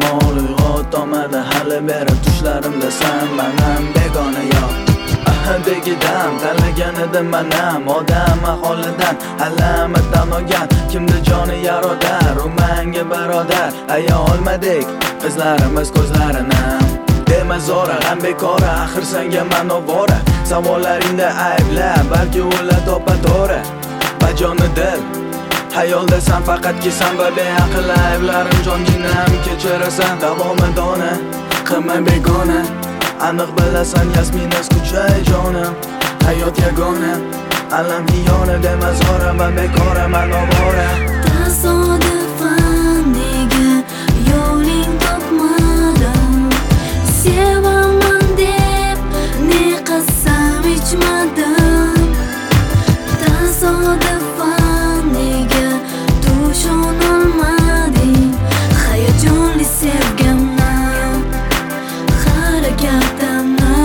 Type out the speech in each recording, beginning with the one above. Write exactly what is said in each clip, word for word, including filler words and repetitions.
shamol uyg'ot omadi hali beri tushlarimda san manam begona yo'q degidam tanlagan edim manam odam aholidan alamidan olgan kimdi joni yarodar u menga barodar aya olmadik bizlarimiz ko'zlarini dema zo'ra g'am bekora axir senga man ovora savollaringda aybla balki ular topa to'g'ri bajoni dil hayoldasan faqatki san va beaql ayblarim jonginam kechirasan davomidona qilma begona aniq bilasan yasminas kuchay jonim hayot yagona alam hiyona dema zo'ra va bekora man ovora tasodifan nega yo'ling topmadim sevaman deb ne qasam ichmadim tasodifan nega tushunolmading hayajonli sevgamni harakatimni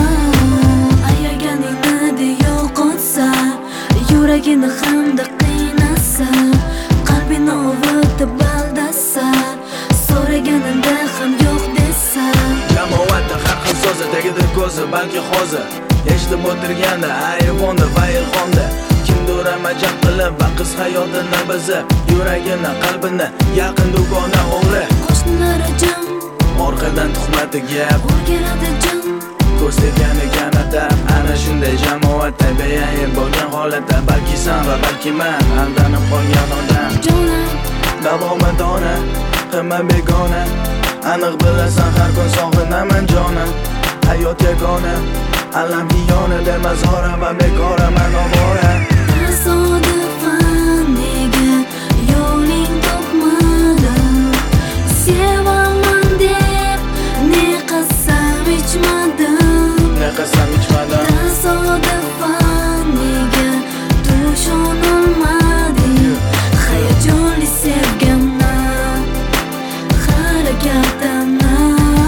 ayaganingni yo'qotsa yuragini hamda qiynasa qalbini ovutib baldasa so'raganingda ham yo'q desa jamoatda har xil so'zi tegadi ko'zi balki hozir eshitib o'tirganda ayvonda va ilhomda kimdir amajab qilib va qiz hayotini buzib yuragini qalbini yaqin do'kona o'g'ri qo'shnilari jim orqadan tuhmati gap o'rganadi jim ko'z tegani kanada ana shunday jamoatda beayb bo'lgan holatda balki san va balki man aldanib qolgan odam jonim davomidona qilma begona aniq bilasan har kun sog'inaman jonim hayot yagona alam hiyona dema zo'ra va bekora man ovora tasodifan nega yo'ling topmadim sevaman deb ne qasam ichmadim ne qasam ichmadim tasodifan nega tushunolmading hayajonli sevgamni harakatimni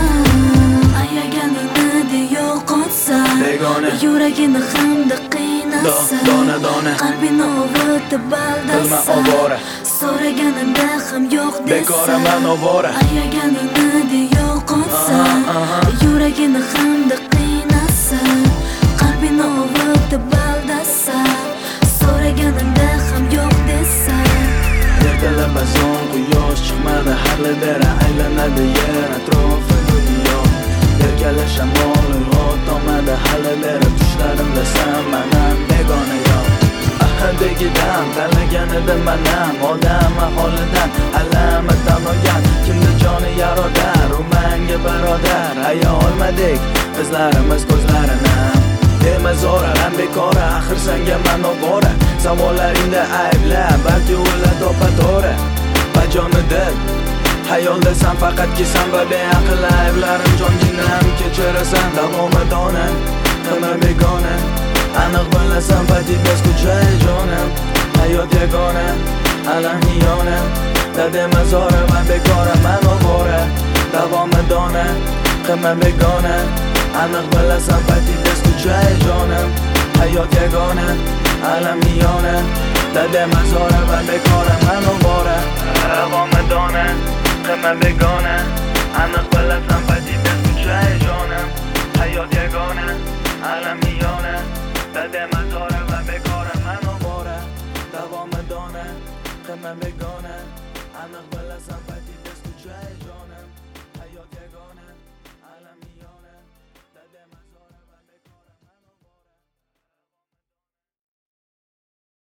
ayaganingni yo'qotsa begona yuragini hamda qiynasa dona dona qalbini ovutib qilma baldasa ovora so'raganingda ham yo'q bekora desa man ovora ayaganingni yo'qotsa Aha, aha. yuragini hamda qiynasa qalbini ovutib baldasa so'raganingda ham yo'q desa ertalab azon quyosh chiqmadi hali beri aylanadi yer atrofi dunyo erkala shamol uyg'ot omadi hali beri tushlarimda san manam begona yo'q degidam tanlagan edim manam odam aholidan alamidan olgan kimdi joni yarodar u menga barodar aya olmadik bizlarimiz ko'zlarini dema zo'ra g'am bekora axir senga man ovora savollaringda aybla balki ular topa to'g'ri bajoni dil hayoldasan faqatki san va beaql ayblarim jonginam kechirasan davomidona qilma begona aniq bilasan patibas kuchay jonim hayot yagona alam hiyona dema zo'ra va bekora man ovora davomidona qilma begona aniq bilasan patibas kuchay jonim hayot yagona alam hiyona dema zo'ra va bekora man ovora davomidona qilma begona